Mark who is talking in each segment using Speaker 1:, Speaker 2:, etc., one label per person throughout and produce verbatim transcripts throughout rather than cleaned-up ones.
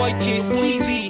Speaker 1: boy J Sleazy.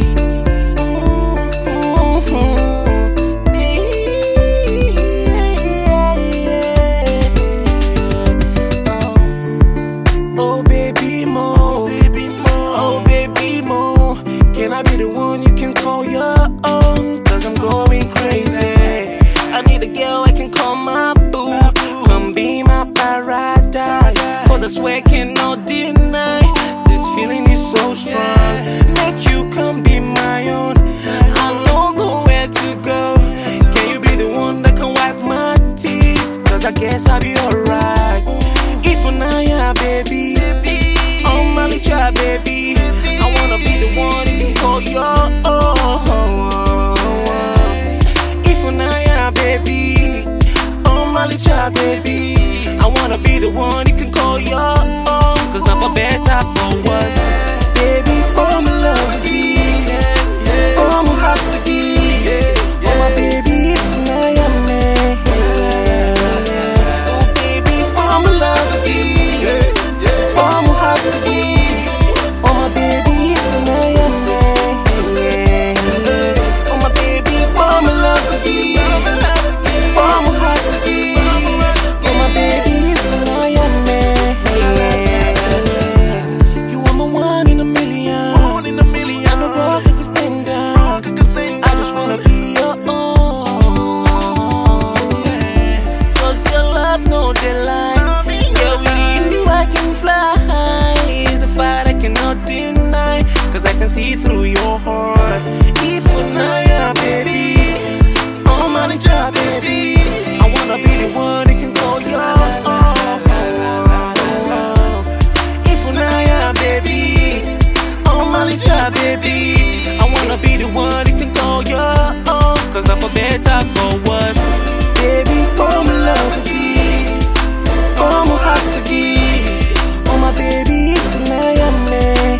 Speaker 2: Oh baby mo, oh baby mo, can I be the one you can call your own? Cause I'm going crazy. I need a girl I can call my boo. Come be my paradise. Cause I swear I cannot deny this feeling is so strong. Make you come be my own. I don't know where to go. Can you be the one that can wipe my tears? Cause I guess I'll be alright. If I yeah, baby, oh my little baby, I wanna be the one you can call your own. If I yeah, baby, oh my little baby, I wanna be the one you can call your own. Cause not for better, for worse. Baby, oh my love, oh my heart to give. Oh my baby, if I am me. Oh baby, oh my love, oh my heart to give. Oh my baby, if I am me. Oh my baby, oh my love, oh my heart to give. Oh my baby, if I am me. You are my one in a million. One in a million. I'm a rock that can stand down. I just wanna be your own. Cause your love no daylight. Yeah, with you I can fly. It's a fight I cannot deny. Cause I can see through your heart. If I yeah, baby, oh my little baby, I wanna be the one that can call your own. If I yeah, baby, oh my little baby, I wanna be the one that can call your own. Cause not for better, for worse. Baby, oh my love, oh my heart to give. Oh my baby, if I am me.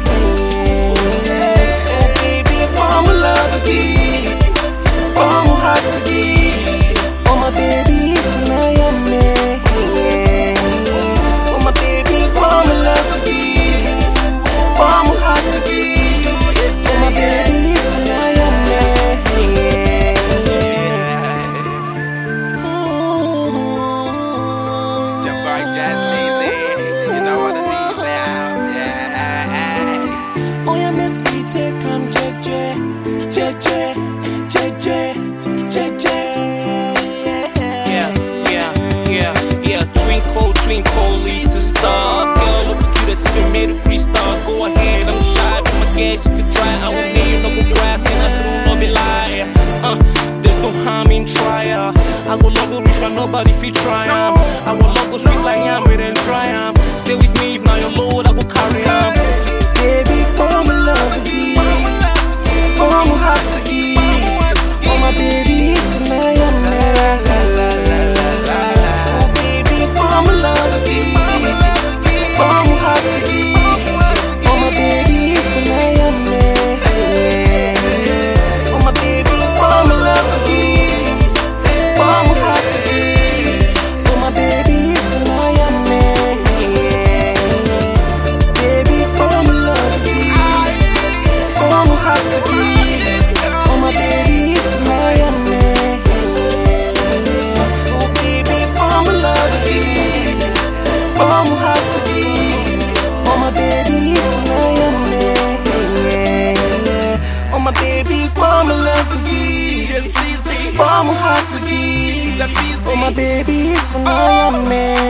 Speaker 2: Oh baby, oh my love, oh my heart to give. Oh my baby, if I am me. Oh my baby, oh my love, oh my heart to give. Oh my baby, if I am me.
Speaker 1: It's your boy J Sleazy. You know what it is now. Yeah.
Speaker 2: Oh yeah, make me take come jeje, jeje, jeje, jeje.
Speaker 1: Yeah, yeah, yeah, yeah. Twinkle, twinkle, leads a star. Girl, look at you, that's even made a pre-star. Go ahead, I'm shy, but my guess you can try. I will need no go grass and I through no be lie. Uh, there's no harm in trial. I go love you, rich and nobody feel triumph. I will love go sweet like yam with and triumph. Stay with me if now you're load, I go carry on.
Speaker 2: Baby, oh my love, oh my heart to give. Oh my baby, if I am me. Oh baby, oh my love, oh my heart to give. Oh my baby, if I am me. Oh my baby, oh my love, oh my heart to give. Oh my baby, if I am me. Baby, oh my love, oh my heart to give. Oh my baby, if I am me. Oh baby, oh my love, oh my heart to give. Oh my baby, if I am me. Oh my baby, oh my love,
Speaker 1: Just easy.
Speaker 2: oh my heart to give. Oh my baby, if I am me.